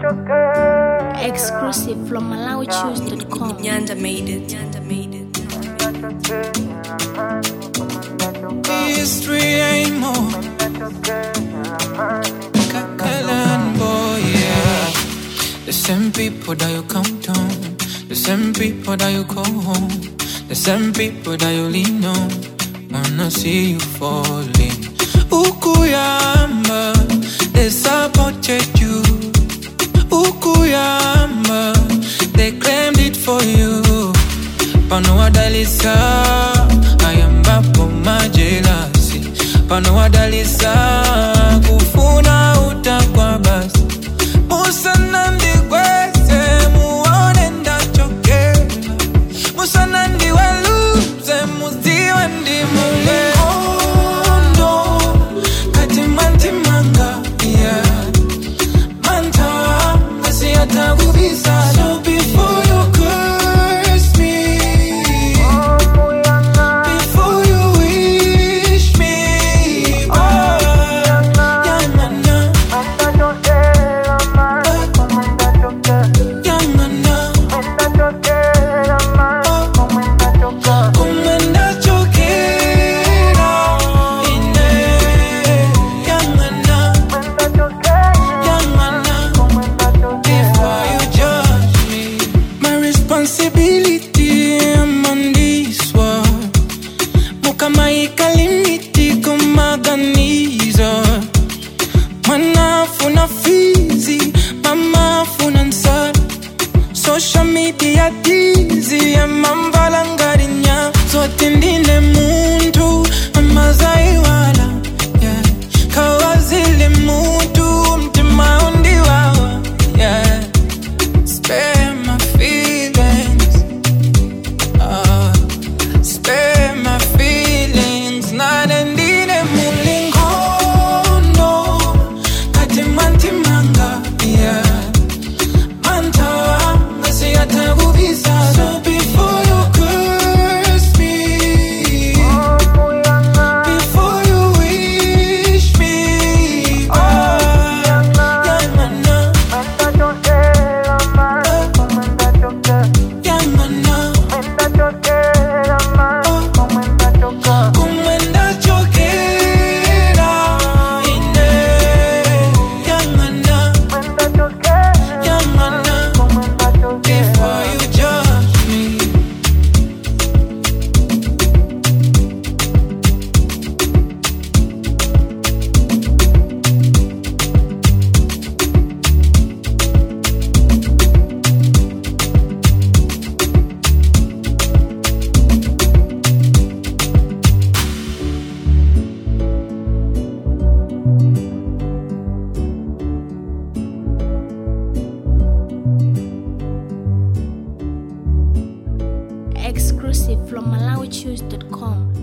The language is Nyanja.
Exclusive from MalawiChoose.com. Nyanda made it. History ain't more. Kakalan boy, yeah. The same people that you count on, the same people that you call home, the same people that you lean on. Wanna see you falling. Ukuyama, they supported you. Ukuyama, they claimed it for you. Pano wadalisa, I am bapo majelasi. Pano wadalisa, kufuna utakwa basi. Musanandi kwese, muone ndachoke. Musanandi waluze, muziwe ndi mule. Oh no, katimanti manga, yeah. Manta, asiyata kubisa. So before you curse me, before you wish me, oh, yamana, yamana, kumenda chokera, ine, yamana, before you judge me. My responsibility, I'm on this one. Mukama ikalimiti kumaganiza. Mana funa fizi, mama funa nsara. Social media dizi, amambala ngarinya. Zote ndine muntu, amazai wala, yeah. Kawazile muntu, mtima undiwawa, yeah. Spare my feelings, spare my feelings. Nanendine mulingo, no. Katimanti manga, yeah. Manta, asiyata kubisa. So before you curse me, before you wish me, oh, yamana, yamana, kumenda chokera, ine, yamana, before you judge me. Exclusive from MalawiChoose.com.